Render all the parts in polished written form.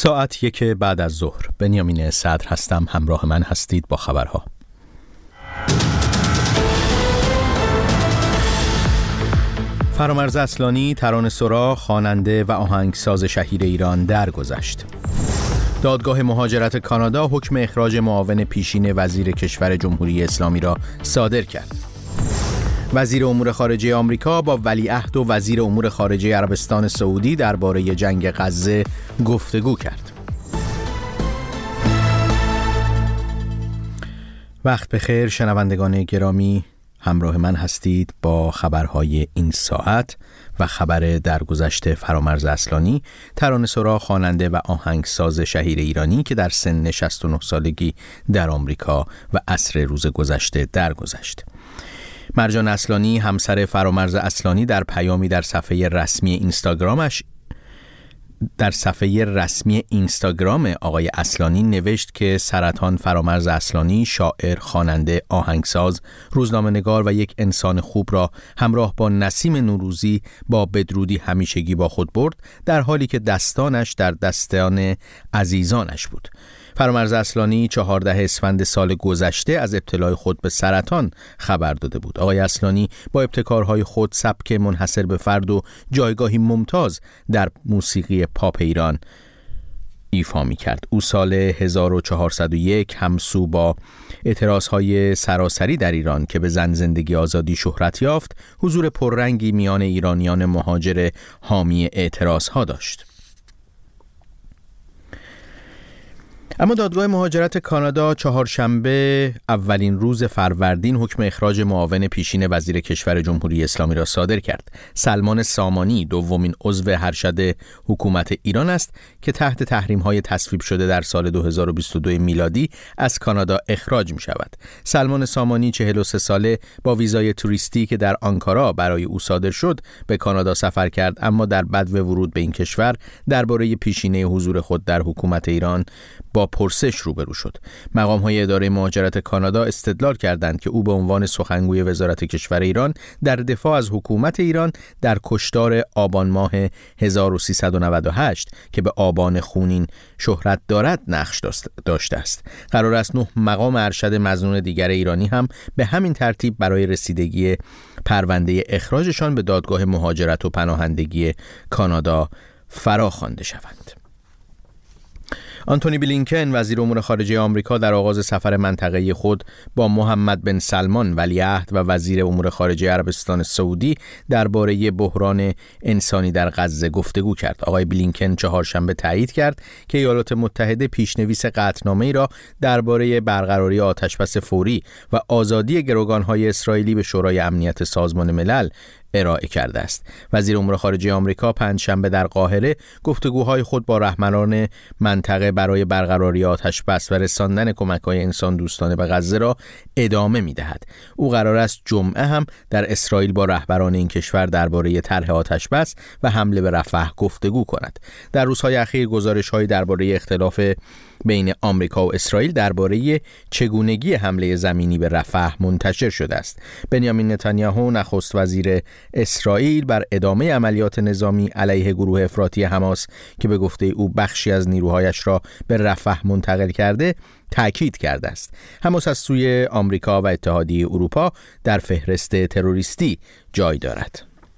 ساعت 1 بعد از ظهر. بنیامین صدر هستم. همراه من هستید با خبرها. فرامرز اصلانی، ترانه‌سرا، خواننده و آهنگساز شهیر ایران درگذشت. دادگاه مهاجرت کانادا حکم اخراج معاون پیشین وزیر کشور جمهوری اسلامی را صادر کرد. وزیر امور خارجه آمریکا با ولیعهد و وزیر امور خارجه عربستان سعودی درباره جنگ غزه گفتگو کرد. وقت بخیر شنوندگان گرامی، همراه من هستید با خبرهای این ساعت و خبر درگذشت فرامرز اصلانی، ترانه‌سرا، خواننده و آهنگساز شهیر ایرانی که در سن 69 سالگی در آمریکا و عصر روز گذشته درگذشت. مرجان اصلانی، همسر فرامرز اصلانی، در پیامی در صفحه رسمی اینستاگرام آقای اصلانی نوشت که سرطان فرامرز اصلانی، شاعر، خواننده، آهنگساز، روزنامه‌نگار و یک انسان خوب را همراه با نسیم نوروزی با بدرودی همیشگی با خود برد، در حالی که دستانش در دستان عزیزانش بود. فرامرز اصلانی 14 اسفند سال گذشته از ابتلای خود به سرطان خبر داده بود. آقای اصلانی با ابتکارهای خود سبک منحصر به فرد و جایگاهی ممتاز در موسیقی پاپ ایران ایفا می‌کرد. او سال 1401 همسو با اعتراضهای سراسری در ایران که به زن زندگی آزادی شهرت یافت، حضور پررنگی میان ایرانیان مهاجر حامی اعتراضها داشت. اما دادگاه مهاجرت کانادا چهارشنبه اولین روز فروردین حکم اخراج معاون پیشین وزیر کشور جمهوری اسلامی را صادر کرد. سلمان سامانی دومین عضو ارشد حکومت ایران است که تحت تحریم‌های تصویب شده در سال 2022 میلادی از کانادا اخراج می شود. سلمان سامانی 43 ساله با ویزای توریستی که در آنکارا برای او صادر شد به کانادا سفر کرد، اما در بدو ورود به این کشور درباره پیشینه حضور خود در حکومت ایران با پرسش روبرو شد. مقام‌های اداره مهاجرت کانادا استدلال کردند که او به عنوان سخنگوی وزارت کشور ایران در دفاع از حکومت ایران در کشتار آبان ماه 1398 که به آبان خونین شهرت دارد نقش داشته است. قرار است 9 مقام ارشد مظنون دیگر ایرانی هم به همین ترتیب برای رسیدگی پرونده اخراجشان به دادگاه مهاجرت و پناهندگی کانادا فراخوانده شوند. آنتونی بلینکن، وزیر امور خارجه آمریکا، در آغاز سفر منطقه‌ای خود با محمد بن سلمان، ولیعهد و وزیر امور خارجه عربستان سعودی درباره بحران انسانی در غزه گفتگو کرد. آقای بلینکن چهارشنبه تایید کرد که ایالات متحده پیشنویس قطعنامه‌ای را درباره برقراری آتشبس فوری و آزادی گروگان‌های اسرائیلی به شورای امنیت سازمان ملل ارائه کرده است. وزیر امور خارجه آمریکا پنجشنبه در قاهره گفتگوهای خود با رهبران منطقه برای برقراری آتشبس و رساندن کمک‌های انسان دوستانه به غزه را ادامه می‌دهد. او قرار است جمعه هم در اسرائیل با رهبران این کشور درباره طرح آتشبس و حمله به رفح گفتگو کند. در روزهای اخیر گزارش‌هایی درباره اختلاف بین آمریکا و اسرائیل درباره چگونگی حمله زمینی به رفح منتشر شده است. بنیامین نتانیاهو، نخست وزیر اسرائیل، بر ادامه عملیات نظامی علیه گروه افراطی حماس که به گفته او بخشی از نیروهایش را به رفح منتقل کرده تأکید کرده است. حماس از سوی آمریکا و اتحادیه اروپا در فهرست تروریستی جای دارد.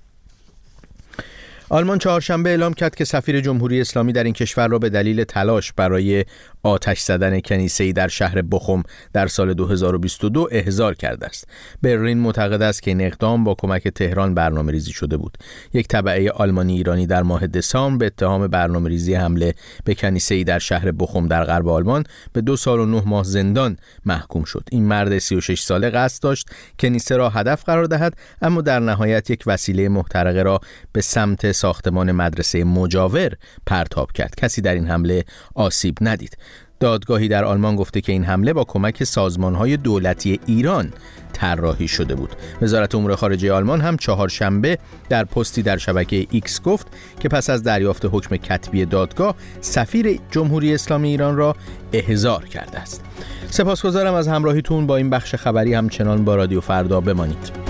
آلمان چهارشنبه اعلام کرد که سفیر جمهوری اسلامی در این کشور را به دلیل تلاش برای آتش زدن کنیسه‌ای در شهر بخوم در سال 2022 احضار کرده است. برلین معتقد است که این اقدام با کمک تهران برنامه‌ریزی شده بود. یک تبعه آلمانی ایرانی در ماه دسامبر به اتهام برنامه‌ریزی حمله به کنیسه‌ای در شهر بخوم در غرب آلمان به 2 سال و 9 ماه زندان محکوم شد. این مرد 36 ساله قصد داشت کنیسه را هدف قرار دهد، اما در نهایت یک وسیله محترقه را به سمت ساختمان مدرسه مجاور پرتاب کرد. کسی در این حمله آسیب ندید. دادگاهی در آلمان گفته که این حمله با کمک سازمان‌های دولتی ایران طراحی شده بود. وزارت امور خارجه آلمان هم چهارشنبه در پستی در شبکه ایکس گفت که پس از دریافت حکم کتبی دادگاه سفیر جمهوری اسلامی ایران را احضار کرده است. سپاسگزارم از همراهیتون با این بخش خبری. همچنان با رادیو فردا بمانید.